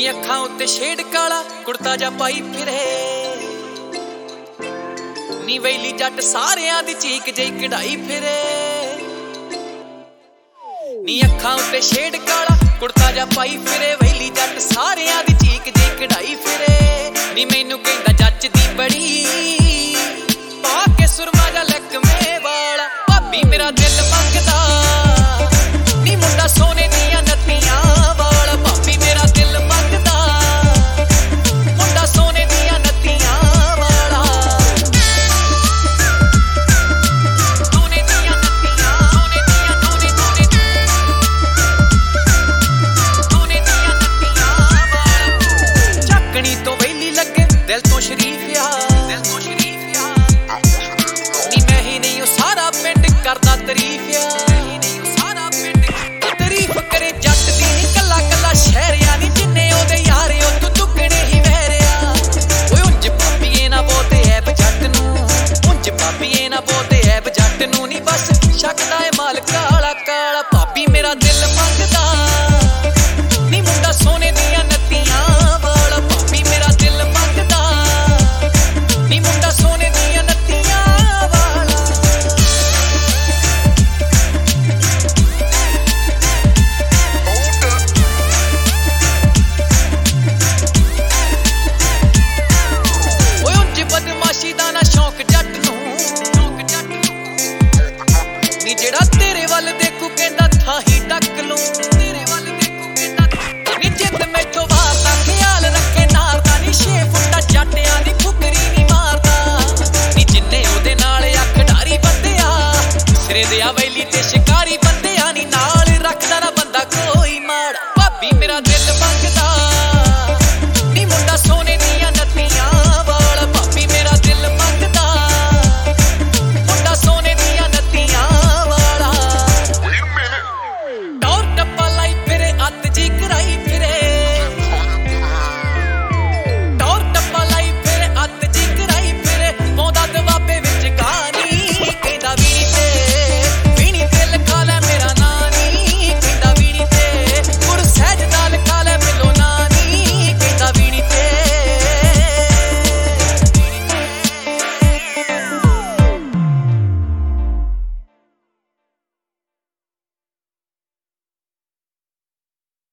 ਨੀ ਅੱਖਾਂ ਉੱਤੇ ਸ਼ੇਡ ਕਾਲਾ ਕੁੜਤਾ ਜਾ ਪਾਈ ਫਿਰੇ ਨੀ ਵੈਲੀ ਜੱਟ ਸਾਰਿਆਂ ਦੀ ਚੀਕ ਜਈ ਕਢਾਈ ਫਿਰੇ ਨੀ ਅੱਖਾਂ ਉੱਤੇ ਸ਼ੇਡ ਕਾਲਾ ਕੁੜਤਾ ਜਾ ਪਾਈ ਫਿਰੇ ਵੈਲੀ ਜੱਟ ਸਾਰਿਆਂ ਦੀ ਚੀਕ ਜਈ ਕਢਾਈ ਫਿਰੇ ਨੀ ਮੈਨੂੰ ਕਹਿੰਦਾ ਜੱਚਦੀ ਬੜੀ ਪਾ ਕੇ ਸੁਰਮਾ ਜਾ ਲਕਮੇ ਵਾਲਾ ਭਾਬੀ ਮੇਰਾ ਦਿਲ ਮੰਗਦਾ ਨੀ ਮੁੰਡਾ ਸੋਨੇ ਦੀਆਂ ਨੱਤੀਆਂ ਵਾਲਾ ਭਾਬੀ ਮੇਰਾ ਦਿਲ ਮੰਗਦਾ ਮੁੰਡਾ ਸੋਨੇ ਦੀਆਂ ਨੱਤੀਆਂ ਵਾਲਾ ਸੋਨੇ ਦੀਆਂ ਨੱਤੀਆਂ ਸੋਨੇ ਦੀਆਂ ਸੋਨੇ ਦੀਆਂ ਨੱਤੀਆਂ ਵਾਲਾ ਚੱਕਣੀ ਤੋਂ ਵੈਲੀ ਲੱਗੇ ਦਿਲ ਤੋਂ ਸ਼ਰੀਫ